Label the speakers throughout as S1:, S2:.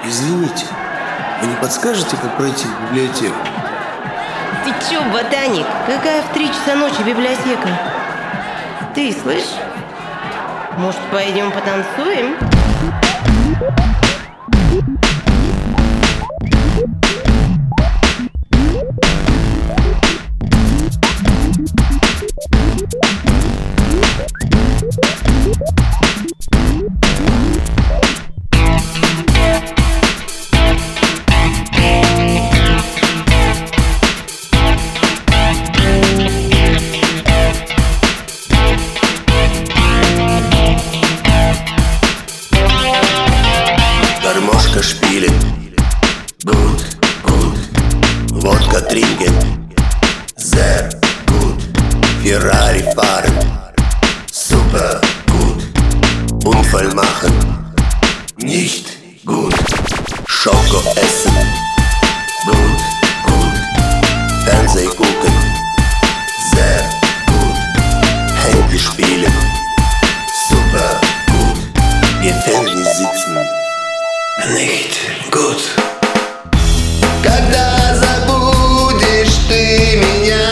S1: Извините, вы не подскажете, как пройти в библиотеку?
S2: Ты чё, ботаник? Какая в 3 часа ночи библиотека? Ты слышь? Может, пойдем потанцуем?
S1: Гармошка шпилит, гуд, гуд. Водка тринген, зер, гуд. Феррари фарен, супер, гуд. Unfall machen, nicht gut. Schoko essen, gut, gut. Fernseh gucken, sehr gut. Handy spielen, super gut. Gefängnis sitzen, nicht gut. Когда забудешь ты меня,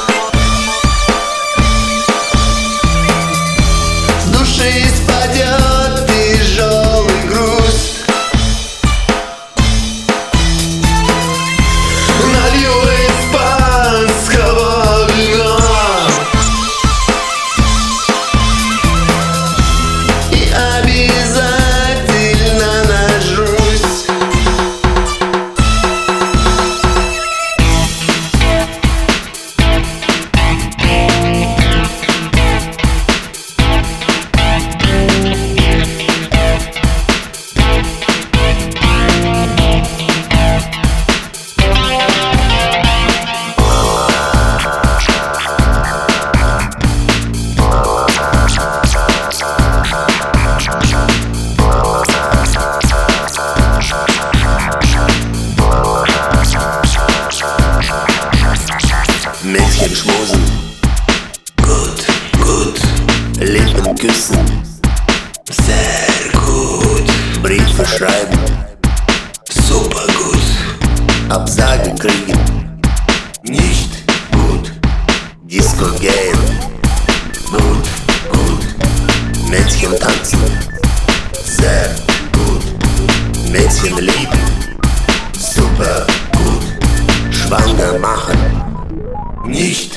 S1: с души спадет тяжелый груз. Налью испанского вина и обязательно нажрусь. Mädchen schmusen, gut, gut. Lippen küssen, sehr gut. Briefe schreiben, super gut. Absagen kriegen, nicht gut. Disco gehen, gut, gut. Mädchen tanzen, sehr gut. Mädchen lieben, super gut. Schwanger machen, nicht